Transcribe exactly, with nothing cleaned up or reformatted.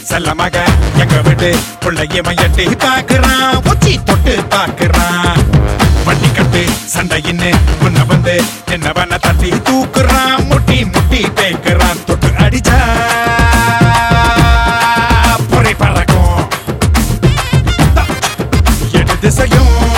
செல்லமாக எங்க விட்டு பிள்ளையம எட்டி பாக்குறான் உச்சி தொட்டு பாக்குறான் வண்டி கட்டு சண்டையின்னு முன்ன வந்து என்னவன தட்டி தூக்குறான் முட்டி முட்டி தேய்க்கிறான் தொட்டு அடிச்சா பொறை பறக்கும் எடு திசையும்